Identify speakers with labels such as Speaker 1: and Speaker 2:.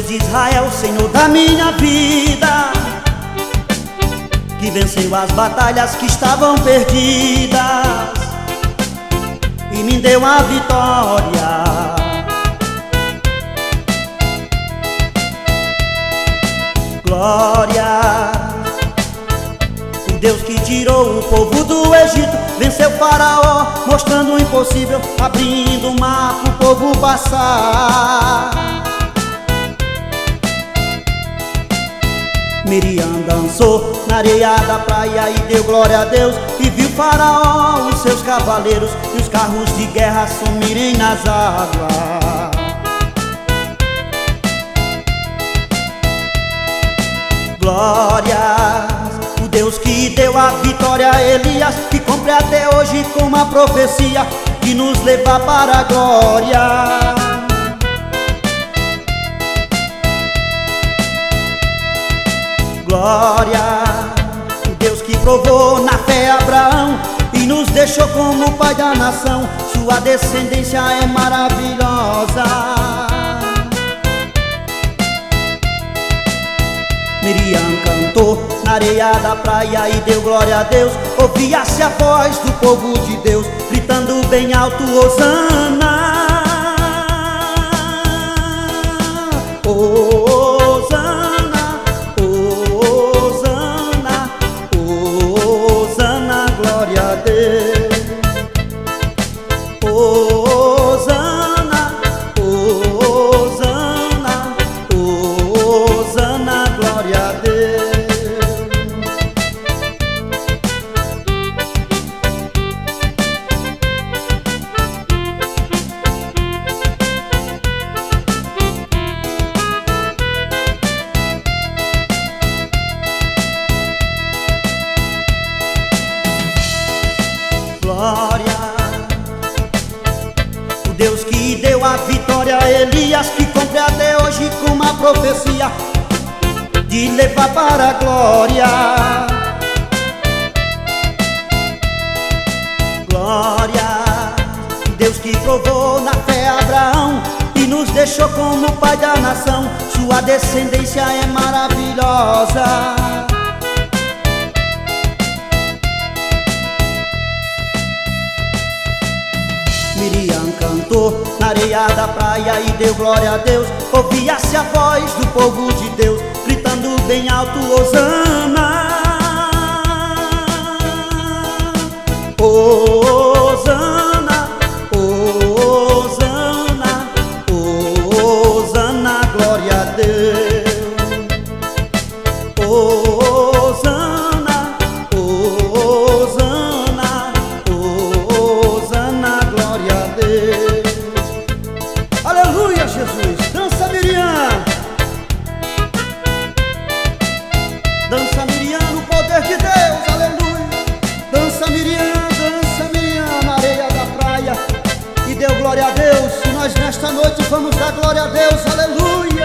Speaker 1: de Israel, Senhor da minha vida, que venceu as batalhas que estavam perdidas e me deu a vitória. Glória, o Deus que tirou o povo do Egito, venceu Faraó, mostrando o impossível, abrindo o mar pro povo passar. Miriam dançou na areia da praia e deu glória a Deus, e viu Faraó, os seus cavaleiros e os carros de guerra sumirem nas águas. Glória, o Deus que deu a vitória a Elias, que cumpre até hoje com uma profecia que nos leva para a glória. Glória, o Deus que provou na fé Abraão e nos deixou como pai da nação, sua descendência é maravilhosa. Miriam cantou na areia da praia e deu glória a Deus, ouvia-se a voz do povo de Deus, gritando bem alto, Hosana, Hosana, Hosana, Hosana, glória a Deus. Hosana, Hosana, Hosana, glória a Deus. Glória, o Deus que deu a vitória a Elias, que cumpre até hoje com uma profecia de levar para a glória. Glória, o Deus que provou na fé Abraão e nos deixou como pai da nação, sua descendência é maravilhosa. Miriam cantou na areia da praia e deu glória a Deus, ouvia-se a voz do povo de Deus, gritando bem alto, Hosana, Hosana, Hosana, Hosana, glória a Deus. Hosana, Hosana, Hosana, glória a Deus. Aleluia, Jesus. Dança, Miriam. Dança, Miriam, no poder de Deus, aleluia. Dança, Miriam, na areia da praia e deu glória a Deus. E nós nesta noite vamos dar glória a Deus, aleluia.